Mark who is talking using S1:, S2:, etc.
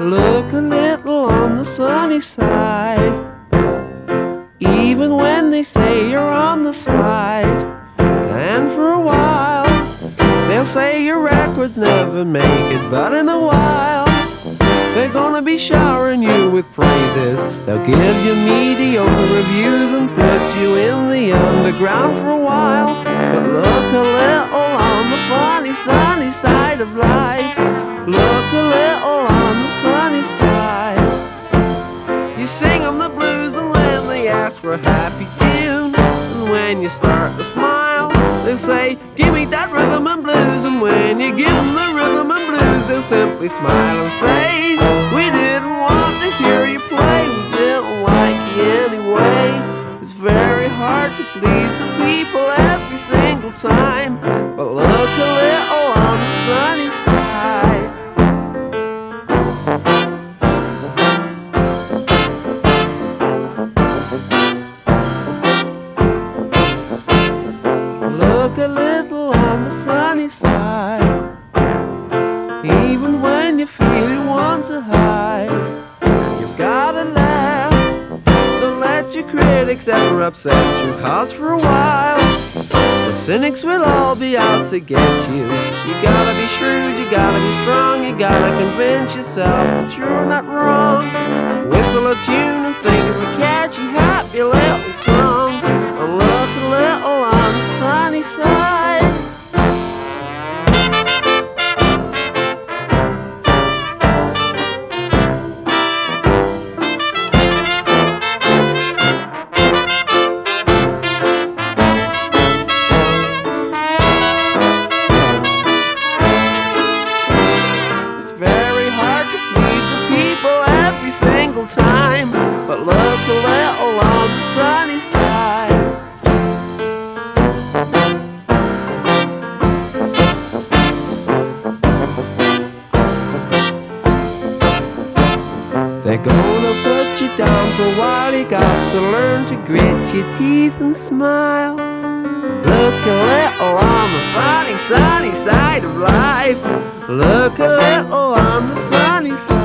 S1: Look a little on the sunny side. Even when they say you're on the slide. And for a while they'll say your records never make it, but in a while they're gonna be showering you with praises. They'll give you mediocre reviews and put you in the underground for a while. But look a little on the funny sunny side of life. Look a little on the sunny side. You sing 'em the blues and then they ask for a happy tune. And when you start to smile, they say, give me that rhythm and blues. And when you give 'em the rhythm and blues, they'll simply smile and say, we didn't want to hear you play, we didn't like you anyway. It's very hard to please the people every single time. But look a little on the sunny side. Look a little on the sunny side. Even when you feel you want to hide, you've gotta laugh. Don't let your critics ever upset you, cause for a while the cynics will all be out to get you. You gotta be shrewd, you gotta be strong, you gotta convince yourself that you're not wrong. Whistle a tune and think of a catchy, happy little song. And look a little on the sunny side. Single time, but look a little on the sunny side. They're gonna put you down for a while. You got to learn to grit your teeth and smile. Look a little on the funny sunny side of life. Look a little on the sunny side.